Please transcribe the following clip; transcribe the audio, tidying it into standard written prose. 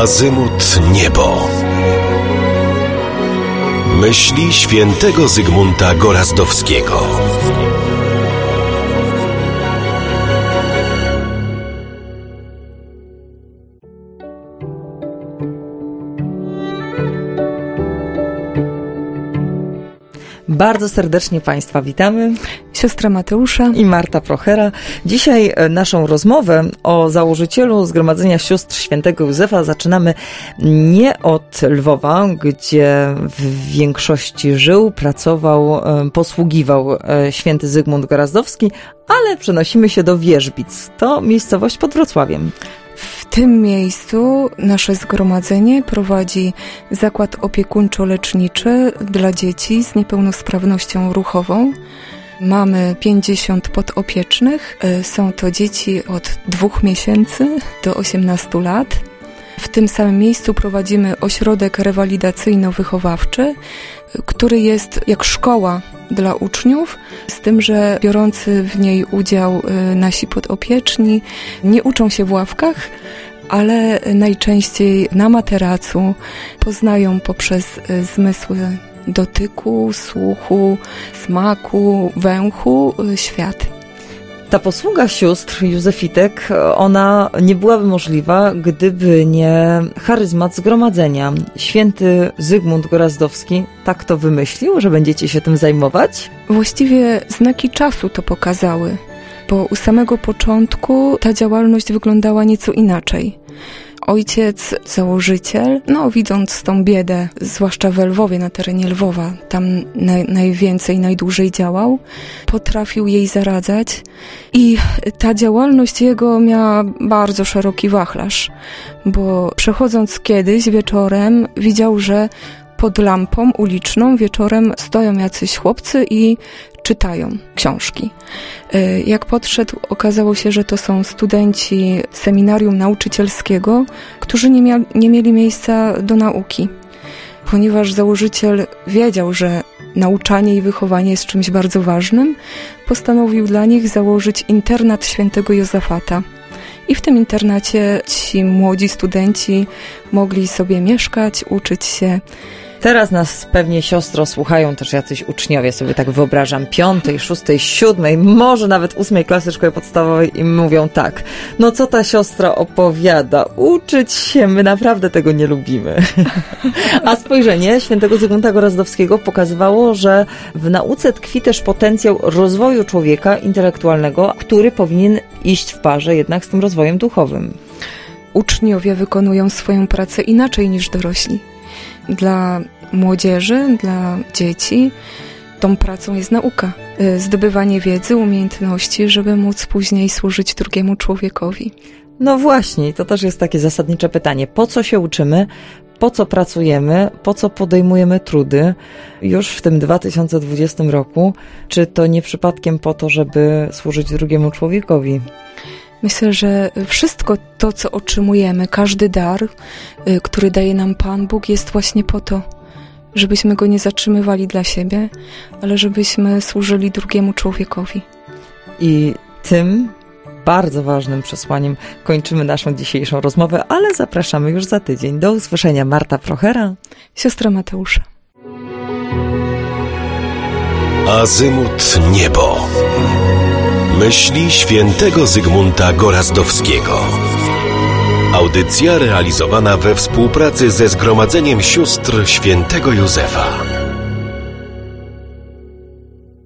Azymut Niebo. Myśli świętego Zygmunta Gorazdowskiego. Bardzo serdecznie Państwa witamy. Siostra Mateusza i Marta Prochera. Dzisiaj naszą rozmowę o założycielu Zgromadzenia Sióstr Świętego Józefa zaczynamy nie od Lwowa, gdzie w większości żył, pracował, posługiwał święty Zygmunt Gorazdowski, ale przenosimy się do Wierzbic. To miejscowość pod Wrocławiem. W tym miejscu nasze zgromadzenie prowadzi zakład opiekuńczo-leczniczy dla dzieci z niepełnosprawnością ruchową. Mamy 50 podopiecznych. Są to dzieci od 2 miesięcy do 18 lat. W tym samym miejscu prowadzimy ośrodek rewalidacyjno-wychowawczy, który jest jak szkoła dla uczniów, z tym, że biorący w niej udział nasi podopieczni nie uczą się w ławkach, ale najczęściej na materacu poznają poprzez zmysły dotyku, słuchu, smaku, węchu świat. Ta posługa sióstr Józefitek, ona nie byłaby możliwa, gdyby nie charyzmat zgromadzenia. Święty Zygmunt Gorazdowski tak to wymyślił, że będziecie się tym zajmować? Właściwie znaki czasu to pokazały, bo u samego początku ta działalność wyglądała nieco inaczej. Ojciec, założyciel, widząc tą biedę, zwłaszcza w Lwowie, na terenie Lwowa, tam najwięcej, najdłużej działał, potrafił jej zaradzać i ta działalność jego miała bardzo szeroki wachlarz, bo przechodząc kiedyś wieczorem widział, że pod lampą uliczną wieczorem stoją jacyś chłopcy i czytają książki. Jak podszedł, okazało się, że to są studenci seminarium nauczycielskiego, którzy nie mieli miejsca do nauki. Ponieważ założyciel wiedział, że nauczanie i wychowanie jest czymś bardzo ważnym, postanowił dla nich założyć internat świętego Józefata. I w tym internacie ci młodzi studenci mogli sobie mieszkać, uczyć się. Teraz nas pewnie, siostro, słuchają też jacyś uczniowie, sobie tak wyobrażam, 5., 6., 7., może nawet 8. klasy szkoły podstawowej i mówią tak: no co ta siostra opowiada, uczyć się, my naprawdę tego nie lubimy. A spojrzenie świętego Zygmunta Gorazdowskiego pokazywało, że w nauce tkwi też potencjał rozwoju człowieka intelektualnego, który powinien iść w parze jednak z tym rozwojem duchowym. Uczniowie wykonują swoją pracę inaczej niż dorośli. Dla młodzieży, dla dzieci tą pracą jest nauka. Zdobywanie wiedzy, umiejętności, żeby móc później służyć drugiemu człowiekowi. No właśnie, to też jest takie zasadnicze pytanie. Po co się uczymy? Po co pracujemy? Po co podejmujemy trudy już w tym 2020 roku? Czy to nie przypadkiem po to, żeby służyć drugiemu człowiekowi? Myślę, że wszystko to, co otrzymujemy, każdy dar, który daje nam Pan Bóg, jest właśnie po to, żebyśmy go nie zatrzymywali dla siebie, ale żebyśmy służyli drugiemu człowiekowi. I tym bardzo ważnym przesłaniem kończymy naszą dzisiejszą rozmowę, ale zapraszamy już za tydzień. Do usłyszenia. Marta Prochera, siostra Mateusza. Azymut Niebo. Myśli świętego Zygmunta Gorazdowskiego. Audycja realizowana we współpracy ze Zgromadzeniem Sióstr Świętego Józefa.